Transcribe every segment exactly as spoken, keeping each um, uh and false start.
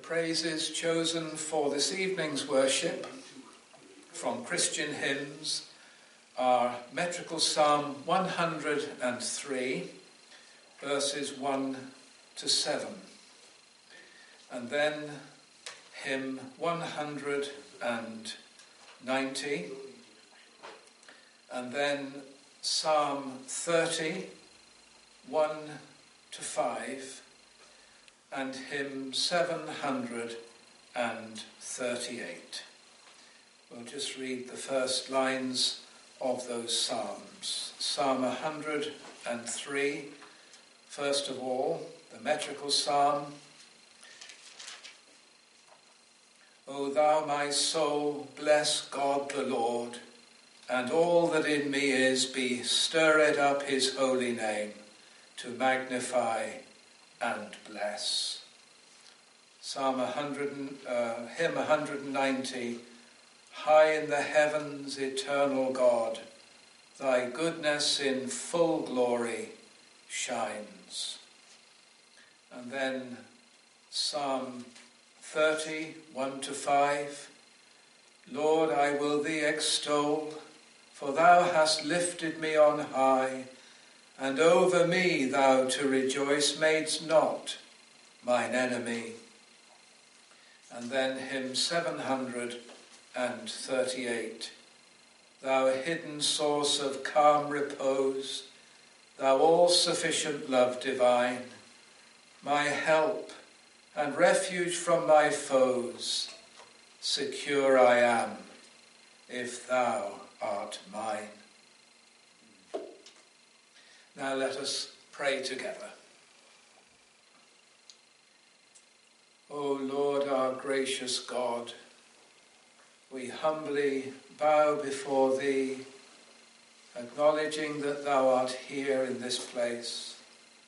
praises chosen for this evening's worship from Christian hymns are metrical Psalm one hundred three, verses one to seven, and then hymn one hundred ninety, and then Psalm thirty, one to five, and hymn seven hundred thirty-eight. We'll just read the first lines of those psalms. Psalm one hundred three, first of all, the metrical psalm. O thou my soul, bless God the Lord, and all that in me is, be stirred up his holy name, to magnify and bless. Psalm one hundred, uh, hymn one hundred ninety. High in the heavens, eternal God, thy goodness in full glory shines. And then Psalm thirty, one to five. Lord, I will thee extol, for thou hast lifted me on high, and over me thou to rejoice madest not mine enemy. And then hymn seven hundred thirty-eight. Thou hidden source of calm repose, thou all-sufficient love divine, my help and refuge from my foes, secure I am, if thou art mine. Now let us pray together. O Lord, our gracious God, we humbly bow before thee, acknowledging that thou art here in this place.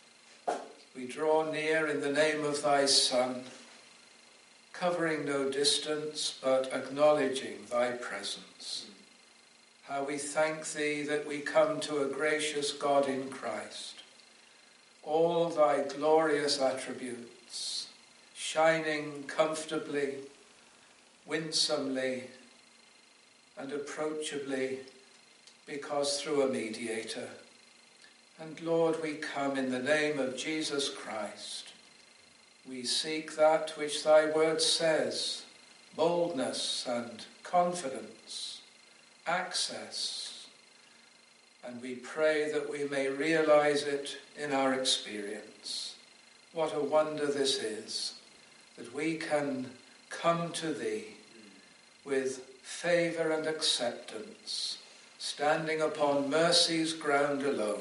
We draw near in the name of thy Son, covering no distance, but acknowledging thy presence. How we thank thee that we come to a gracious God in Christ, all thy glorious attributes, shining comfortably, winsomely, and approachably, because through a mediator. And Lord, we come in the name of Jesus Christ. We seek that which thy word says, boldness and confidence, access, and we pray that we may realize it in our experience. What a wonder this is, that we can come to thee with favour and acceptance, standing upon mercy's ground alone.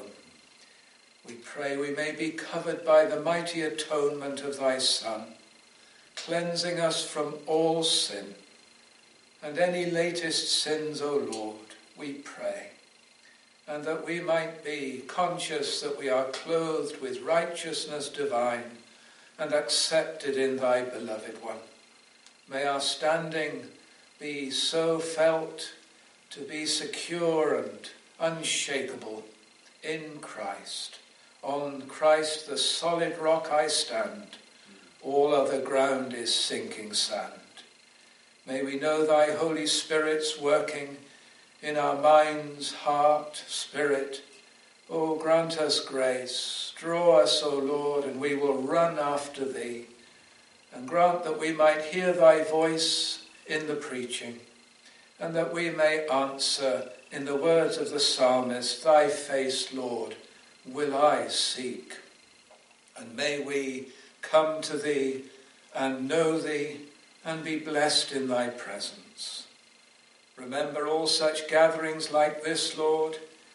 We pray we may be covered by the mighty atonement of thy Son, cleansing us from all sin, and any latest sins, O Lord, we pray, and that we might be conscious that we are clothed with righteousness divine and accepted in thy beloved one. May our standing be so felt to be secure and unshakable in Christ. On Christ, the solid rock, I stand. All other ground is sinking sand. May we know thy Holy Spirit's working in our minds, heart, spirit. Oh, grant us grace. Draw us, O Lord, and we will run after thee. And grant that we might hear thy voice in the preaching, and that we may answer in the words of the psalmist, thy face, Lord, will I seek. And may we come to thee and know thee and be blessed in thy presence. Remember all such gatherings like this, Lord,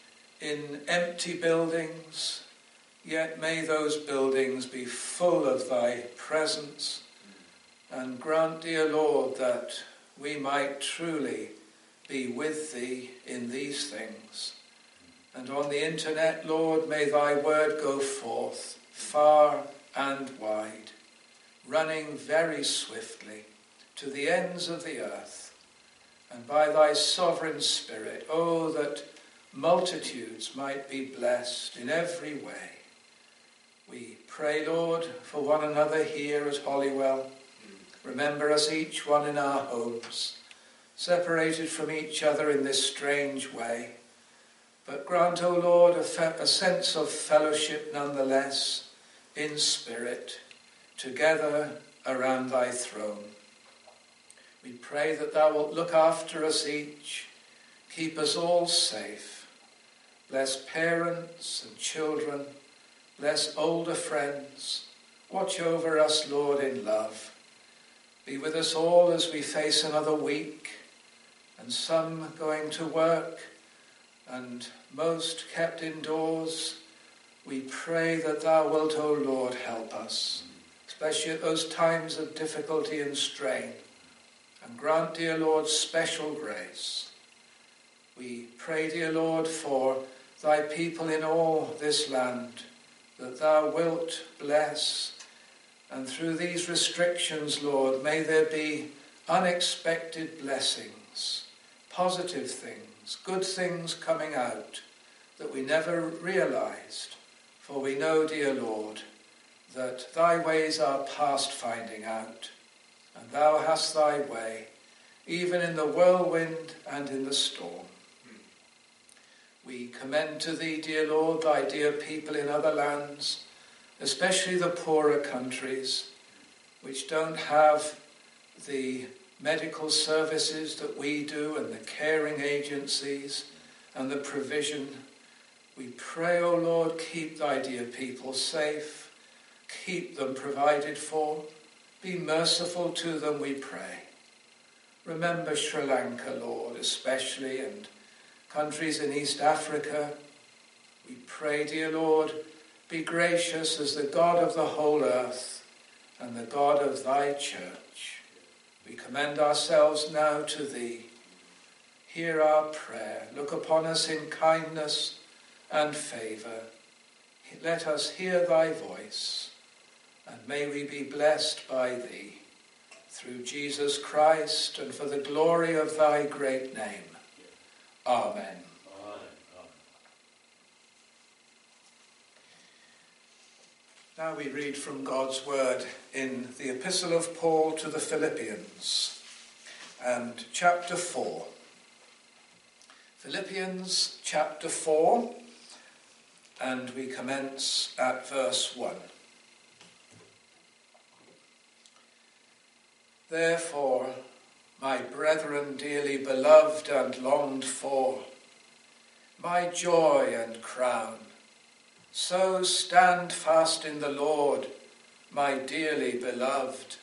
in empty buildings, yet may those buildings be full of thy presence. And grant, dear Lord, that we might truly be with thee in these things. And on the internet, Lord, may thy word go forth far and wide, running very swiftly to the ends of the earth. And by thy sovereign Spirit, oh, that multitudes might be blessed in every way. We pray, Lord, for one another here at Holywell, Remember us each one in our homes, separated from each other in this strange way. But grant, O Lord, a, fe- a sense of fellowship nonetheless, in spirit, together around thy throne. We pray that thou wilt look after us each, keep us all safe. Bless parents and children, bless older friends. Watch over us, Lord, in love. Be with us all as we face another week, and some going to work, and most kept indoors. We pray that thou wilt, O Lord, help us, especially at those times of difficulty and strain. And grant, dear Lord, special grace. We pray, dear Lord, for thy people in all this land, that thou wilt bless. And through these restrictions, Lord, may there be unexpected blessings, positive things, good things coming out that we never realized. For we know, dear Lord, that thy ways are past finding out, and thou hast thy way, even in the whirlwind and in the storm. We commend to thee, dear Lord, thy dear people in other lands, especially the poorer countries, which don't have the medical services that we do and the caring agencies and the provision. We pray, O Lord, keep thy dear people safe, keep them provided for, be merciful to them, we pray. Remember Sri Lanka, Lord, especially, and countries in East Africa. We pray, dear Lord, be gracious as the God of the whole earth and the God of thy church. We commend ourselves now to thee. Hear our prayer. Look upon us in kindness and favour. Let us hear thy voice, and may we be blessed by thee. Through Jesus Christ, and for the glory of thy great name. Amen. Now we read from God's word in the Epistle of Paul to the Philippians, and chapter four. Philippians chapter four, and we commence at verse one. Therefore, my brethren dearly beloved and longed for, my joy and crown, so stand fast in the Lord, my dearly beloved.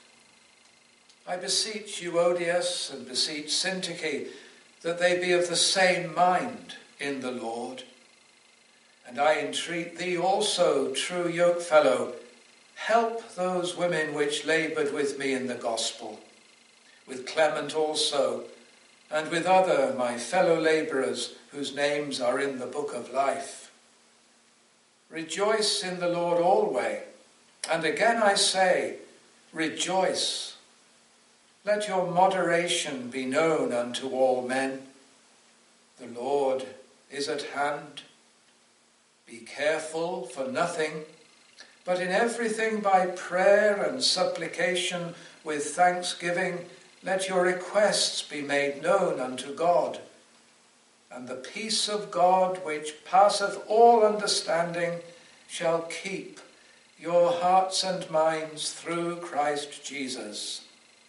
I beseech Euodias and beseech Syntyche that they be of the same mind in the Lord. And I entreat thee also, true yokefellow, help those women which laboured with me in the gospel, with Clement also, and with other my fellow labourers whose names are in the book of life. Rejoice in the Lord always, and again I say, rejoice. Let your moderation be known unto all men. The Lord is at hand. Be careful for nothing, but in everything by prayer and supplication with thanksgiving, let your requests be made known unto God. And the peace of God, which passeth all understanding, shall keep your hearts and minds through Christ Jesus.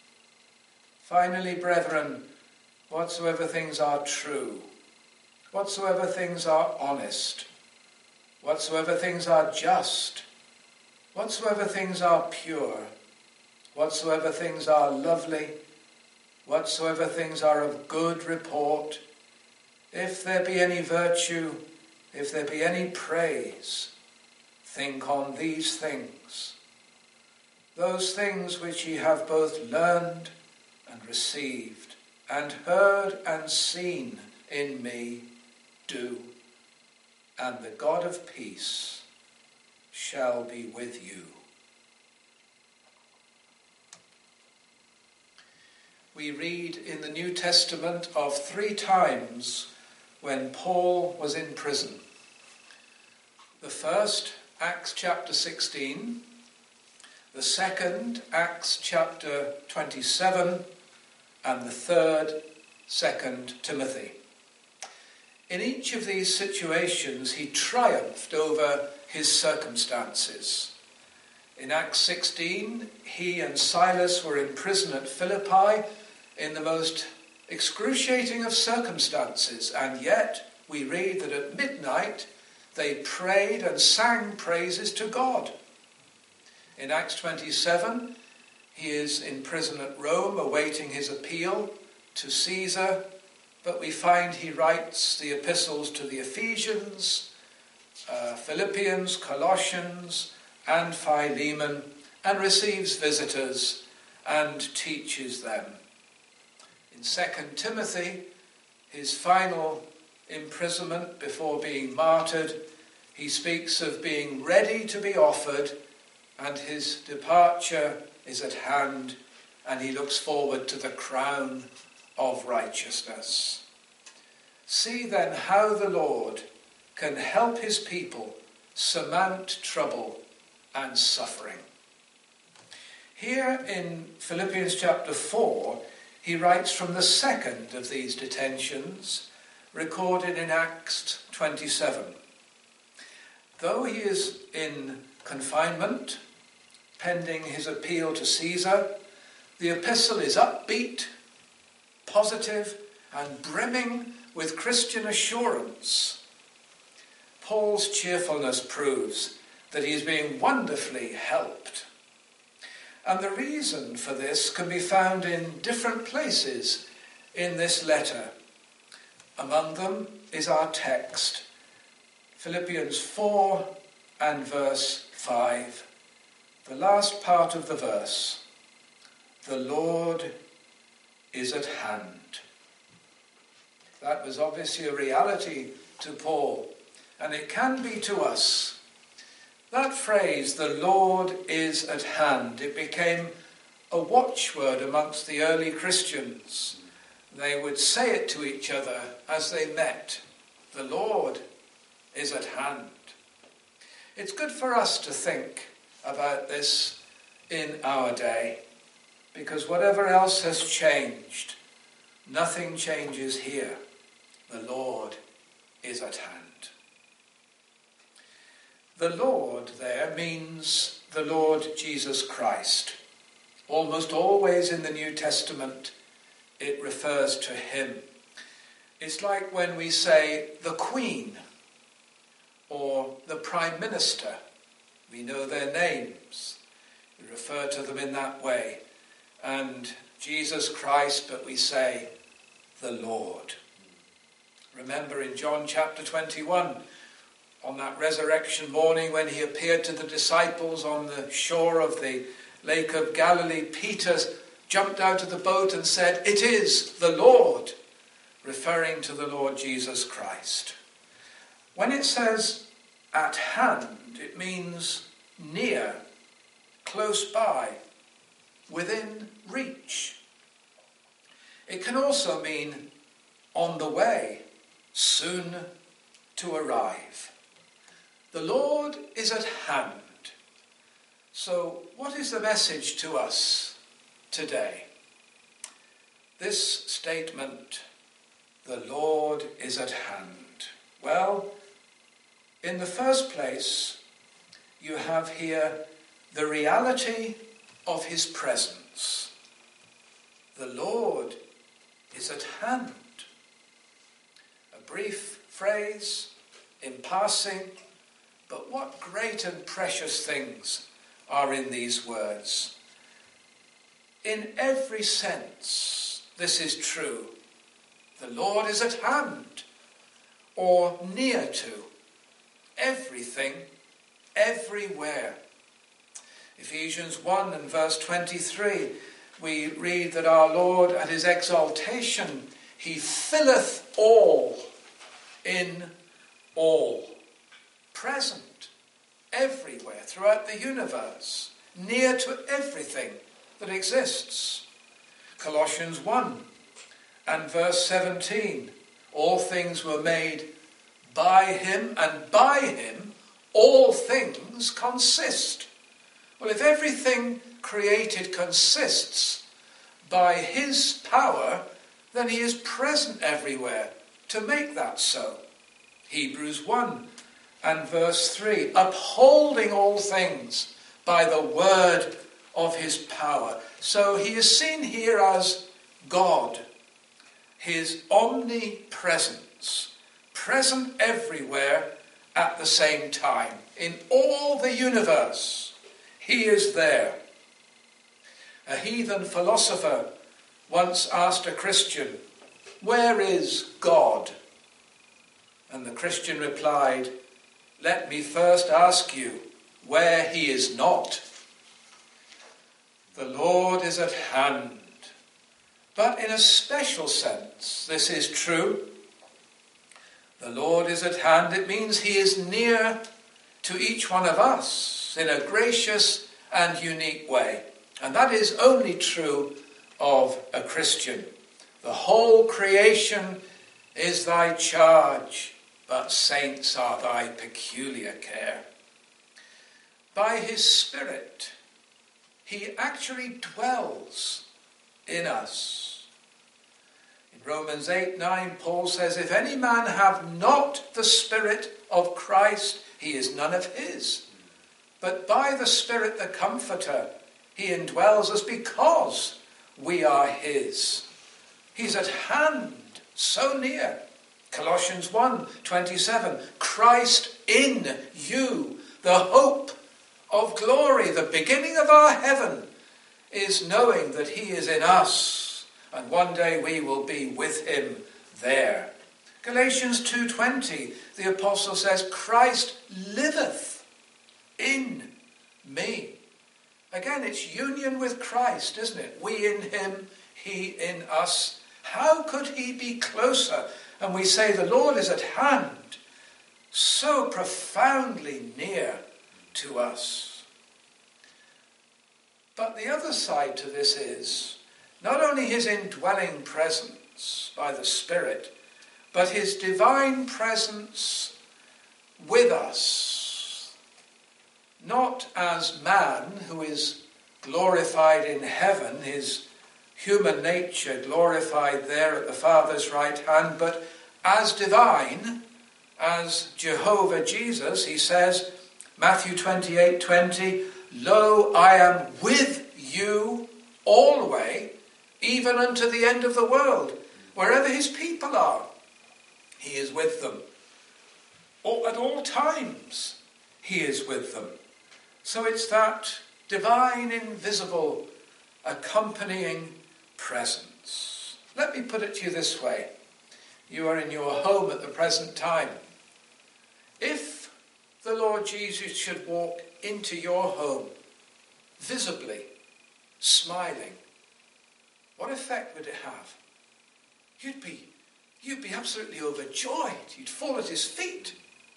Finally, brethren, whatsoever things are true, whatsoever things are honest, whatsoever things are just, whatsoever things are pure, whatsoever things are lovely, whatsoever things are of good report, if there be any virtue, if there be any praise, think on these things. Those things which ye have both learned and received, and heard and seen in me, do, and the God of peace shall be with you. We read in the New Testament of three times when Paul was in prison. The first, Acts chapter sixteen, The second, Acts chapter twenty-seven, and the third, Second Timothy. In each of these situations, he triumphed over his circumstances. In Acts sixteen, he and Silas were in prison at Philippi in the most excruciating of circumstances, and yet we read that at midnight they prayed and sang praises to God. In Acts twenty-seven, he is in prison at Rome awaiting his appeal to Caesar, but we find he writes the epistles to the Ephesians, uh, Philippians, Colossians, and Philemon, and receives visitors and teaches them. In Second Timothy, his final imprisonment before being martyred, he speaks of being ready to be offered, and his departure is at hand, and he looks forward to the crown of righteousness. See then how the Lord can help his people surmount trouble and suffering. Here in Philippians chapter four, he writes from the second of these detentions, recorded in Acts twenty-seven. Though he is in confinement, pending his appeal to Caesar, the epistle is upbeat, positive, and brimming with Christian assurance. Paul's cheerfulness proves that he is being wonderfully helped. And the reason for this can be found in different places in this letter. Among them is our text, Philippians four and verse five. The last part of the verse, the Lord is at hand. That was obviously a reality to Paul, and it can be to us. That phrase, the Lord is at hand, it became a watchword amongst the early Christians. They would say it to each other as they met. The Lord is at hand. It's good for us to think about this in our day, because whatever else has changed, nothing changes here. The Lord is at hand. The Lord there means the Lord Jesus Christ. Almost always in the New Testament, it refers to him. It's like when we say the Queen or the Prime Minister. We know their names. We refer to them in that way. And Jesus Christ, but we say the Lord. Remember in John chapter twenty-one, on that resurrection morning when he appeared to the disciples on the shore of the Lake of Galilee, Peter jumped out of the boat and said, "It is the Lord," referring to the Lord Jesus Christ. When it says at hand, it means near, close by, within reach. It can also mean on the way, soon to arrive. The Lord is at hand. So what is the message to us today? This statement, the Lord is at hand. Well, in the first place, you have here the reality of his presence. The Lord is at hand. A brief phrase in passing, but what great and precious things are in these words. In every sense, this is true. The Lord is at hand, or near to. Everything, everywhere. Ephesians one and verse twenty-three, we read that our Lord at his exaltation, he filleth all in all. Present, everywhere, throughout the universe, near to everything that exists. Colossians one and verse seventeen, all things were made by him, and by him all things consist. Well, if everything created consists by his power, then he is present everywhere to make that so. Hebrews one and verse three, upholding all things by the word of his power. So he is seen here as God, his omnipresence, present everywhere at the same time. In all the universe, he is there. A heathen philosopher once asked a Christian, "Where is God?" And the Christian replied, "Let me first ask you where he is not." The Lord is at hand. But in a special sense, this is true. The Lord is at hand. It means he is near to each one of us in a gracious and unique way. And that is only true of a Christian. The whole creation is thy charge, but saints are thy peculiar care. By his Spirit, he actually dwells in us. In Romans eight nine, Paul says, if any man have not the Spirit of Christ, he is none of his. But by the Spirit, the Comforter, he indwells us because we are his. He's at hand, so near. Colossians one twenty-seven, Christ in you, the hope of glory. The beginning of our heaven is knowing that he is in us, and one day we will be with him there. Galatians two twenty, the apostle says, Christ liveth in me. Again, it's union with Christ, isn't it? We in him, he in us. How could he be closer? And we say the Lord is at hand, so profoundly near to us. But the other side to this is not only his indwelling presence by the Spirit, but his divine presence with us. Not as man who is glorified in heaven, his human nature glorified there at the Father's right hand, but as divine, as Jehovah Jesus, he says, Matthew twenty-eight twenty, lo, I am with you always, even unto the end of the world. Wherever his people are, he is with them. Or at all times, he is with them. So it's that divine, invisible, accompanying presence. Let me put it to you this way. You are in your home at the present time. If the Lord Jesus should walk into your home, visibly, smiling, what effect would it have? You'd be, you'd be absolutely overjoyed. You'd fall at his feet.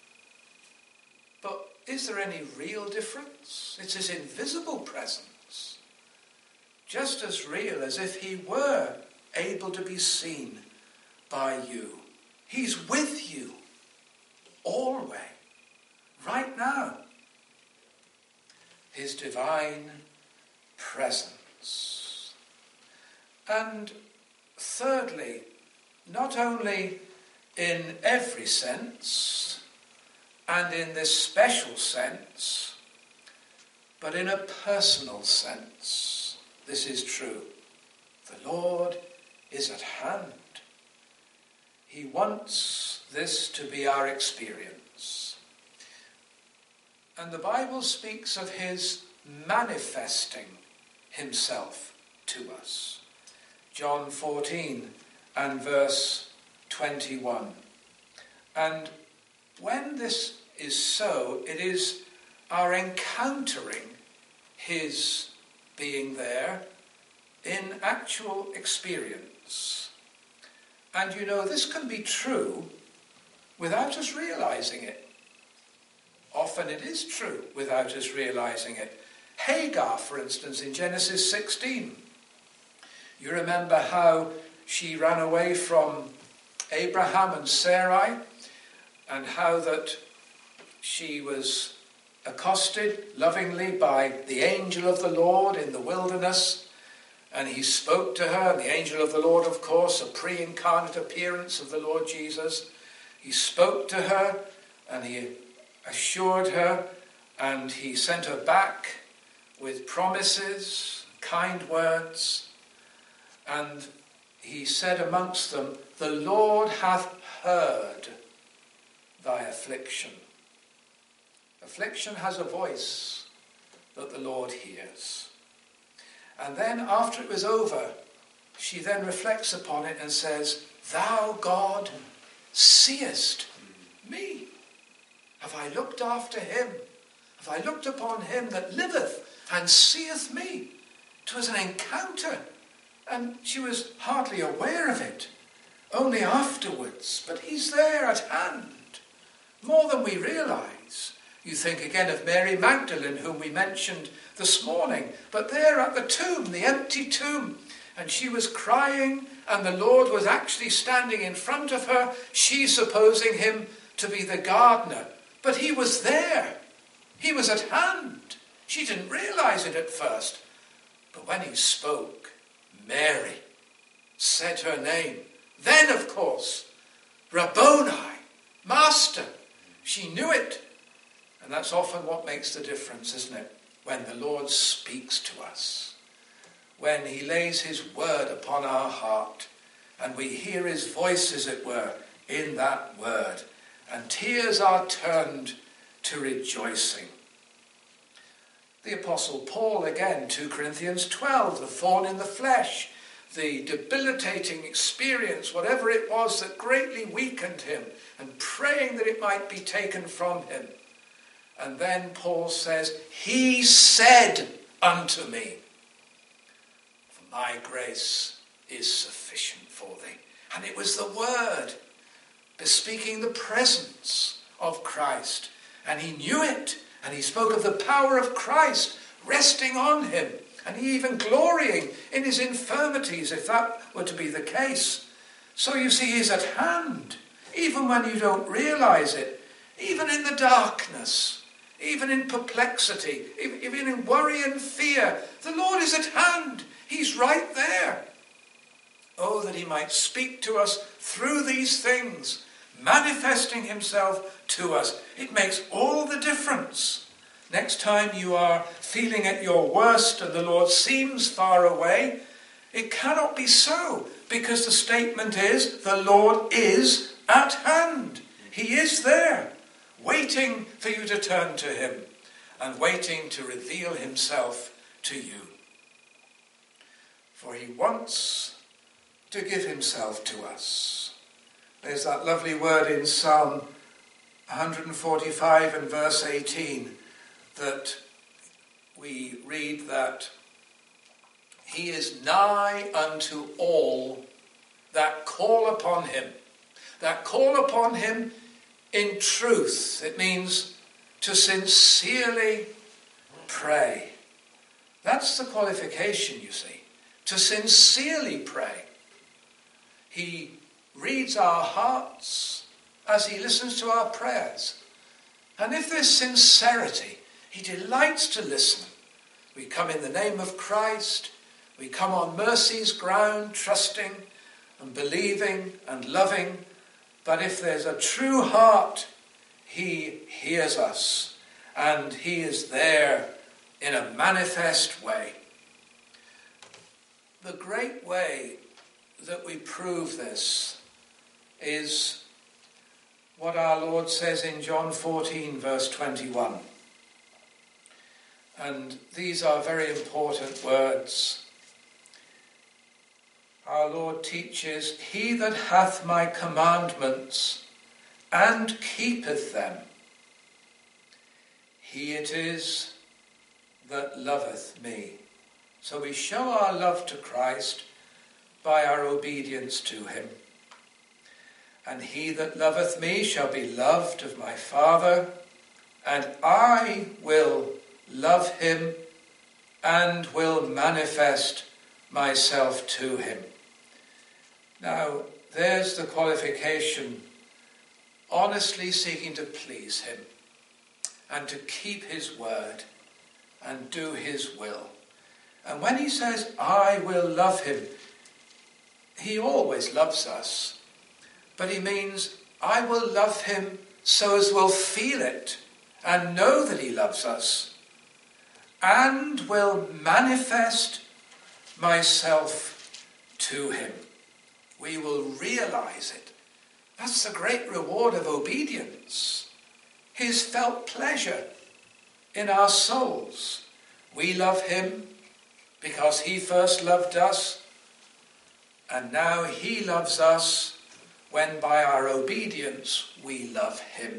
But is there any real difference? It's his invisible presence. Just as real as if he were able to be seen by you. He's with you always, right now. His divine presence. And thirdly, not only in every sense and in this special sense, but in a personal sense, this is true. The Lord is at hand. He wants this to be our experience. And the Bible speaks of his manifesting himself to us. John fourteen and verse twenty-one. And when this is so, it is our encountering his being there in actual experience. And you know, this can be true without us realizing it. Often it is true without us realizing it. Hagar, for instance, in Genesis sixteen. You remember how she ran away from Abraham and Sarai, and how that she was accosted lovingly by the angel of the Lord in the wilderness, and he spoke to her. The angel of the Lord, of course, a pre-incarnate appearance of the Lord Jesus. He spoke to her and he assured her, and he sent her back with promises, kind words, and he said amongst them, "The Lord hath heard thy affliction." Affliction has a voice that the Lord hears. And then after it was over, she then reflects upon it and says, "Thou, God, seest me. Have I looked after him? Have I looked upon him that liveth and seeth me?" It was an encounter, and she was hardly aware of it, only afterwards. But he's there at hand, more than we realise. You think again of Mary Magdalene, whom we mentioned this morning, but there at the tomb, the empty tomb, and she was crying, and the Lord was actually standing in front of her, she supposing him to be the gardener. But he was there. He was at hand. She didn't realise it at first. But when he spoke, Mary said her name. Then, of course, Rabboni, Master. She knew it. And that's often what makes the difference, isn't it? When the Lord speaks to us. When he lays his word upon our heart. And we hear his voice, as it were, in that word. And tears are turned to rejoicing. The Apostle Paul, again, two Corinthians twelve, the thorn in the flesh, the debilitating experience, whatever it was that greatly weakened him, and praying that it might be taken from him. And then Paul says, "He said unto me, for my grace is sufficient for thee." And it was the word bespeaking the presence of Christ. And he knew it. And he spoke of the power of Christ resting on him. And he even glorying in his infirmities, if that were to be the case. So you see, he's at hand, even when you don't realise it. Even in the darkness, even in perplexity, even in worry and fear, the Lord is at hand. He's right there. Oh, that he might speak to us through these things, manifesting himself to us. It makes all the difference. Next time you are feeling at your worst and the Lord seems far away, it cannot be so, because the statement is, the Lord is at hand. He is there, waiting for you to turn to him and waiting to reveal himself to you. For he wants to give himself to us. There's that lovely word in Psalm one forty-five and verse eighteen that we read that he is nigh unto all that call upon him. That call upon him in truth. It means to sincerely pray. That's the qualification, you see. To sincerely pray. He reads our hearts as he listens to our prayers. And if there's sincerity, he delights to listen. We come in the name of Christ. We come on mercy's ground, trusting and believing and loving. But if there's a true heart, he hears us. And he is there in a manifest way. The great way that we prove this is what our Lord says in John fourteen, verse twenty-one. And these are very important words. Our Lord teaches, "He that hath my commandments and keepeth them, he it is that loveth me." So we show our love to Christ by our obedience to him. "And he that loveth me shall be loved of my Father, and I will love him and will manifest myself to him." Now, there's the qualification, honestly seeking to please him. and to keep his word and do his will. And when he says, I will love him, he always loves us. But he means, I will love him so as we'll feel it and know that he loves us, and will manifest myself to him. We will realize it. That's the great reward of obedience. His felt pleasure in our souls. We love him because he first loved us, and now he loves us when by our obedience we love him.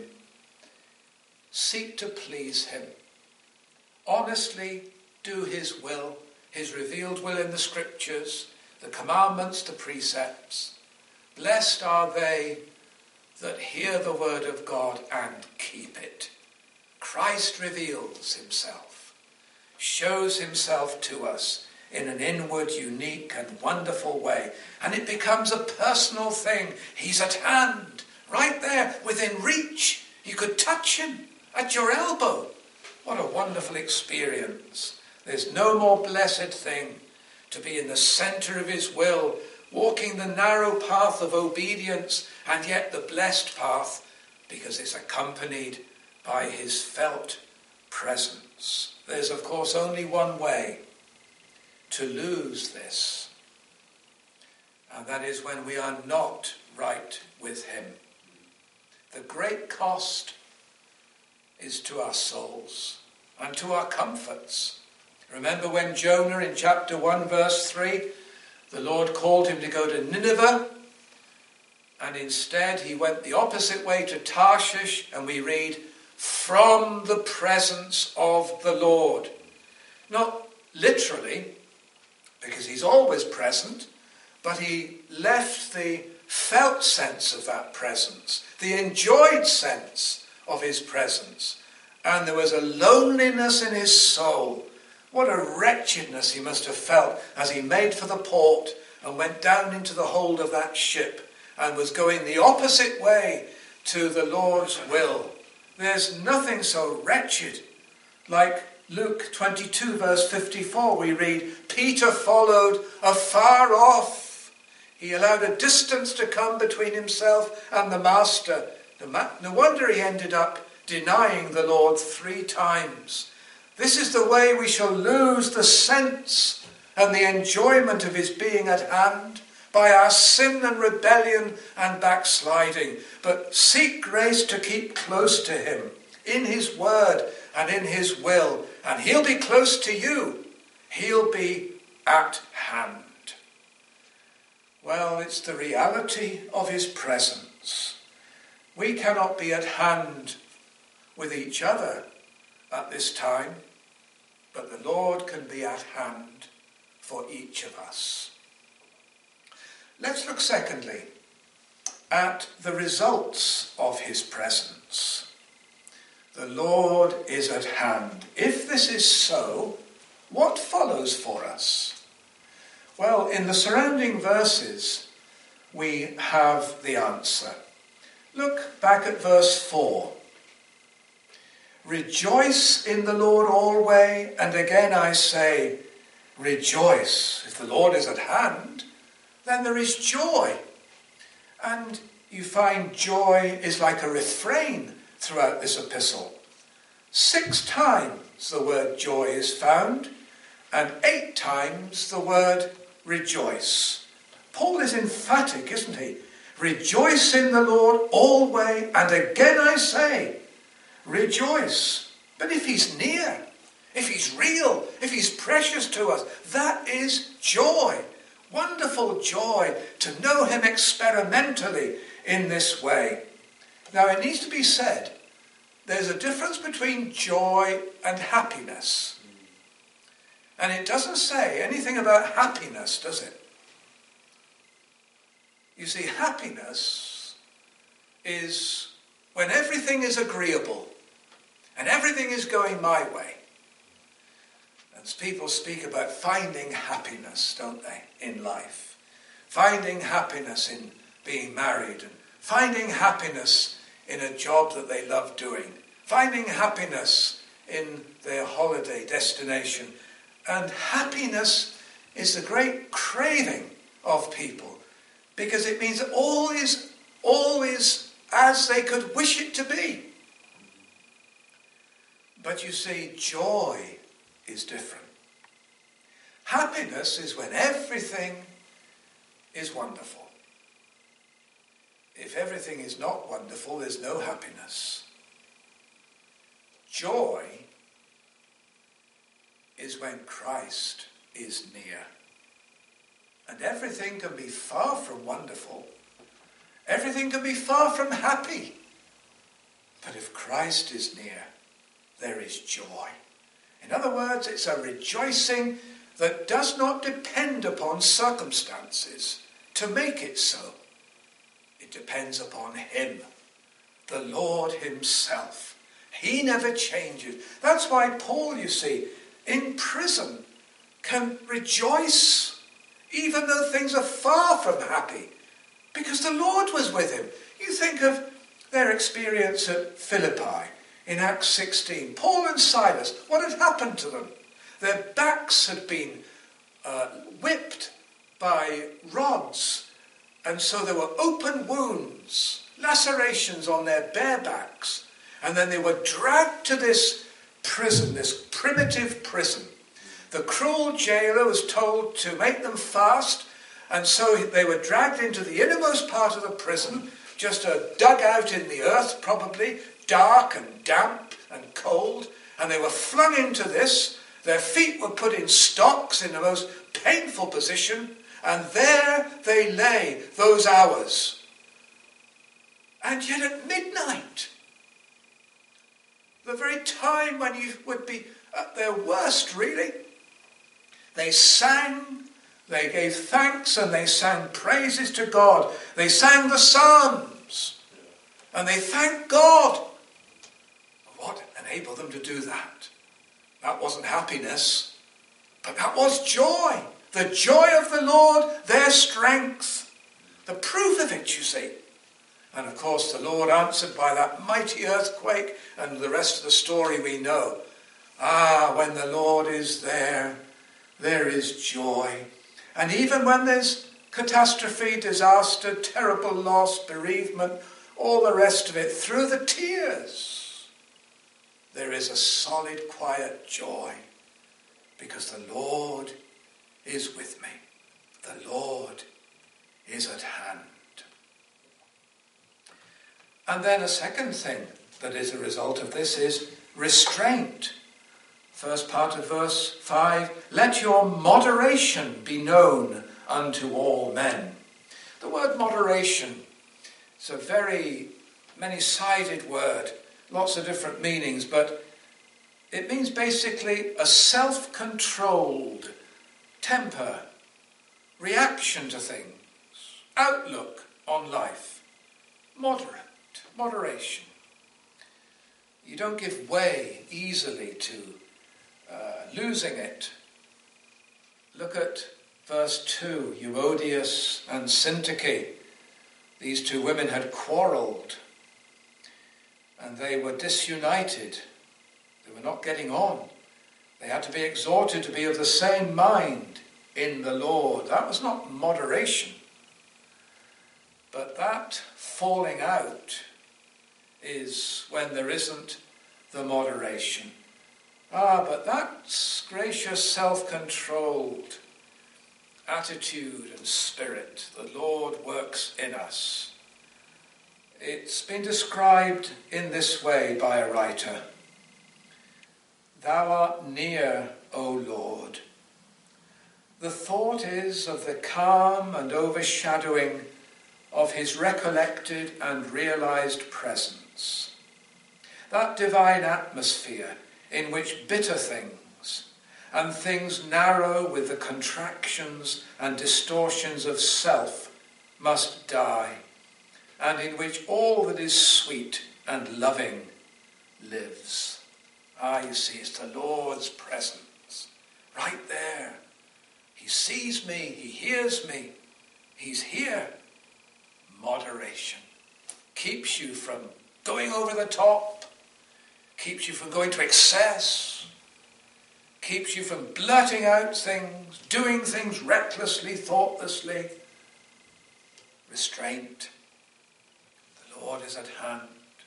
Seek to please him. Honestly do his will, his revealed will in the scriptures, the commandments, the precepts. Blessed are they that hear the word of God and keep it. Christ reveals himself, shows himself to us in an inward, unique and wonderful way. And it becomes a personal thing. He's at hand, right there, within reach. You could touch him at your elbow. What a wonderful experience. There's no more blessed thing to be in the centre of his will, walking the narrow path of obedience, and yet the blessed path, because it's accompanied by his felt presence. There's, of course, only one way to lose this, and that is when we are not right with him. The great cost is to our souls and to our comforts. Remember when Jonah in chapter one verse three, the Lord called him to go to Nineveh, and instead he went the opposite way to Tarshish, and we read, from the presence of the Lord. Not literally, because he's always present, but he left the felt sense of that presence, the enjoyed sense of his presence. And there was a loneliness in his soul. What a wretchedness he must have felt as he made for the port and went down into the hold of that ship and was going the opposite way to the Lord's will. There's nothing so wretched like Luke twenty-two verse fifty-four. We read, Peter followed afar off. He allowed a distance to come between himself and the master. No wonder he ended up denying the Lord three times. This is the way we shall lose the sense and the enjoyment of his being at hand, by our sin and rebellion and backsliding. But seek grace to keep close to him in his word and in his will, and he'll be close to you. He'll be at hand. Well, it's the reality of his presence. We cannot be at hand with each other at this time, but the Lord can be at hand for each of us. Let's look secondly at the results of his presence. The Lord is at hand. If this is so, what follows for us? Well, in the surrounding verses, we have the answer. Look back at verse four. Rejoice in the Lord always, and again I say, rejoice. If the Lord is at hand, then there is joy. And you find joy is like a refrain throughout this epistle. Six times the word joy is found, and eight times the word rejoice. Paul is emphatic, isn't he? Rejoice in the Lord always, and again I say, rejoice. But if he's near, if he's real, if he's precious to us, that is joy. Wonderful joy to know him experimentally in this way. Now it needs to be said, there's a difference between joy and happiness. And it doesn't say anything about happiness, does it? You see, happiness is when everything is agreeable and everything is going my way. And people speak about finding happiness, don't they, in life. Finding happiness in being married and finding happiness in a job that they love doing. finding happiness in their holiday destination. And happiness is the great craving of people, because it means all is always as they could wish it to be. But you see, joy is different. Happiness is when everything is wonderful. If everything is not wonderful, there's no happiness. Joy is when Christ is near. And everything can be far from wonderful. Everything can be far from happy. But if Christ is near, there is joy. In other words, it's a rejoicing that does not depend upon circumstances to make it so. It depends upon him, the Lord himself. He never changes. That's why Paul, you see, in prison can rejoice even though things are far from happy, because the Lord was with him. You think of their experience at Philippi in Acts sixteen. Paul and Silas, what had happened to them? Their backs had been uh, whipped by rods, and so there were open wounds, lacerations on their bare backs, and then they were dragged to this prison, this primitive prison. The cruel jailer was told to make them fast, and so they were dragged into the innermost part of the prison, just a dugout in the earth probably, dark and damp and cold, and they were flung into this. Their feet were put in stocks in the most painful position, and there they lay those hours. And yet at midnight, the very time when you would be at their worst really, they sang, they gave thanks, and they sang praises to God. They sang the Psalms, and they thanked God. What enabled them to do that? That wasn't happiness, but that was joy. The joy of the Lord, their strength. The proof of it, you see. And of course the Lord answered by that mighty earthquake, and the rest of the story we know. Ah, when the Lord is there, there is joy. And even when there's catastrophe, disaster, terrible loss, bereavement, all the rest of it, through the tears, there is a solid, quiet joy, because the Lord is with me. The Lord is at hand. And then a second thing that is a result of this is restraint. First part of verse five, let your moderation be known unto all men. The word moderation is a very many-sided word, lots of different meanings, but it means basically a self-controlled temper, reaction to things, outlook on life, moderate, moderation. You don't give way easily to uh, losing it. Look at verse two, Euodias and Syntyche. These two women had quarrelled, and they were disunited. They were not getting on. They had to be exhorted to be of the same mind in the Lord. That was not moderation. But that falling out is when there isn't the moderation. Ah, but that gracious, self-controlled attitude and spirit the Lord works in us. It's been described in this way by a writer. Thou art near, O Lord. The thought is of the calm and overshadowing of his recollected and realized presence. That divine atmosphere in which bitter things and things narrow with the contractions and distortions of self must die, and in which all that is sweet and loving lives. Ah, you see, it's the Lord's presence right there. He sees me, he hears me, he's here. Moderation keeps you from going over the top. keeps you from going to excess, keeps you from blurting out things, doing things recklessly, thoughtlessly. Restraint. The Lord is at hand.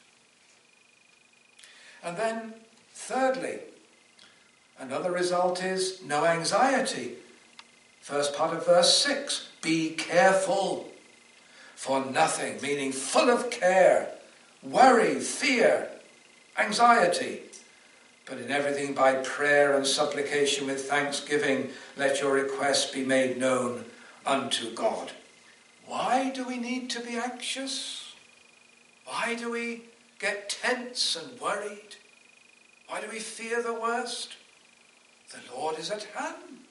And then, thirdly, another result is no anxiety. First part of verse six, be careful for nothing, meaning full of care, worry, fear, anxiety. But in everything by prayer and supplication with thanksgiving, let your requests be made known unto God. Why do we need to be anxious? Why do we get tense and worried? Why do we fear the worst? The Lord is at hand.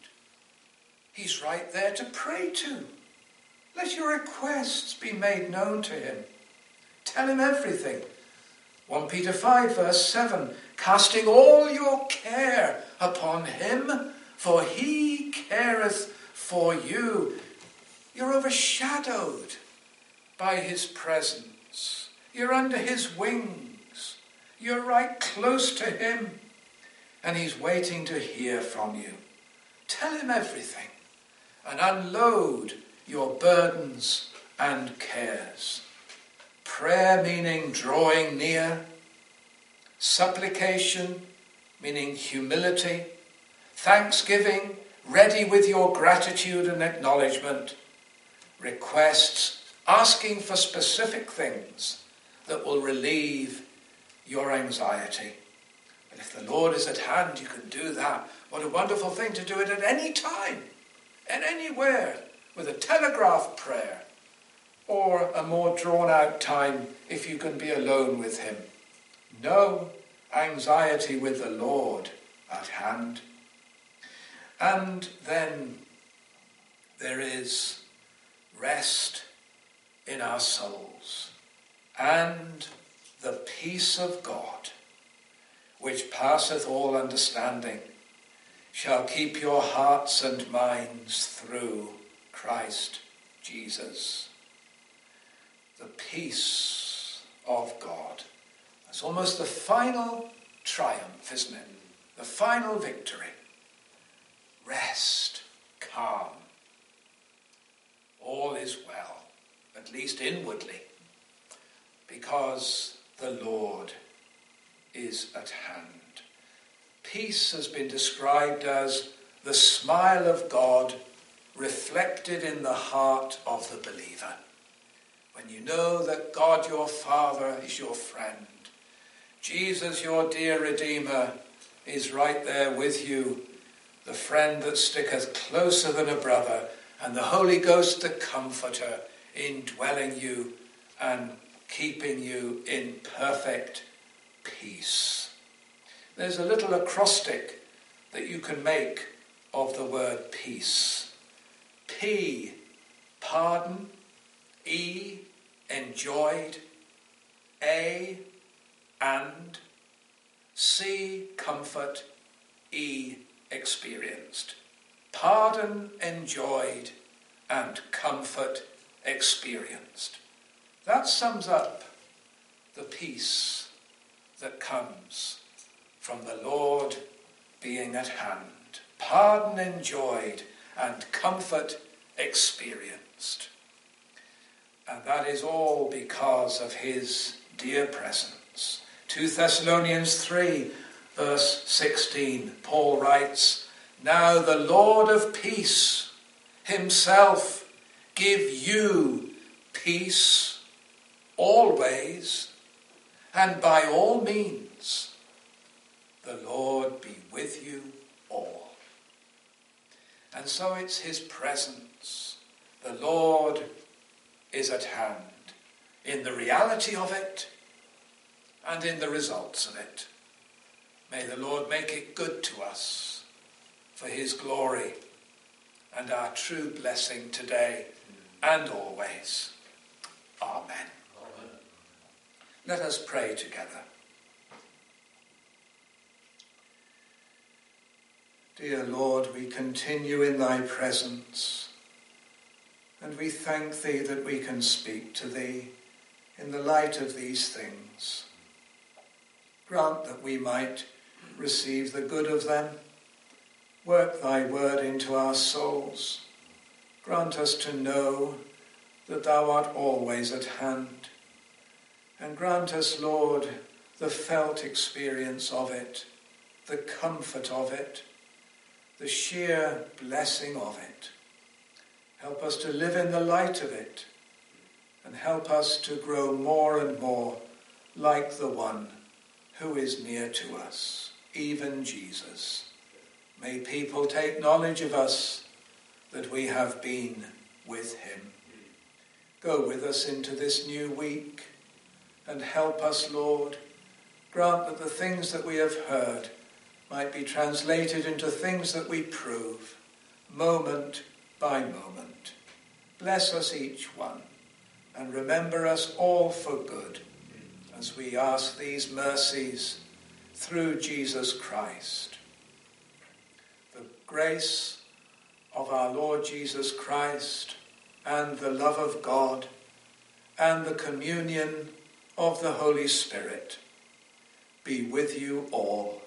He's right there to pray to. Let your requests be made known to him. Tell him everything. First Peter five verse seven, casting all your care upon him, for he careth for you. You're overshadowed by his presence. You're under his wings. You're right close to him. And he's waiting to hear from you. Tell him everything and unload your burdens and cares. Prayer meaning drawing near. Supplication meaning humility. Thanksgiving, ready with your gratitude and acknowledgement. Requests, asking for specific things that will relieve your anxiety. And if the Lord is at hand, you can do that. What a wonderful thing to do it at any time and anywhere with a telegraph prayer or a more drawn out time if you can be alone with him. No anxiety with the Lord at hand. And then there is rest in our souls and the peace of God, which passeth all understanding, shall keep your hearts and minds through Christ Jesus. The peace of God. That's almost the final triumph, isn't it? The final victory. Rest, calm. All is well, at least inwardly, because the Lord is at hand. Peace has been described as the smile of God reflected in the heart of the believer. When you know that God your Father is your friend, Jesus your dear Redeemer is right there with you, the friend that sticketh closer than a brother, and the Holy Ghost the Comforter indwelling you and keeping you in perfect peace. There's a little acrostic that you can make of the word peace. P, pardon. E, enjoyed. A, and. C, comfort. E, experienced. Pardon, enjoyed, and comfort, experienced. That sums up the peace that comes from the Lord being at hand. Pardon enjoyed and comfort experienced. And that is all because of his dear presence. Second Thessalonians three, verse sixteen, Paul writes, now the Lord of peace himself give you peace always, and by all means, the Lord be with you all. And so it's his presence. The Lord is at hand in the reality of it and in the results of it. May the Lord make it good to us for his glory and our true blessing today and always. Amen. Amen. Let us pray together. Dear Lord, we continue in thy presence, and we thank thee that we can speak to thee in the light of these things. Grant that we might receive the good of them. Work thy word into our souls. Grant us to know that thou art always at hand. And grant us, Lord, the felt experience of it, the comfort of it, the sheer blessing of it. Help us to live in the light of it, and help us to grow more and more like the one who is near to us, even Jesus. May people take knowledge of us that we have been with him. Go with us into this new week and help us, Lord. Grant that the things that we have heard might be translated into things that we prove, moment by moment. Bless us each one, and remember us all for good, as we ask these mercies through Jesus Christ. The grace of our Lord Jesus Christ, and the love of God, and the communion of the Holy Spirit be with you all.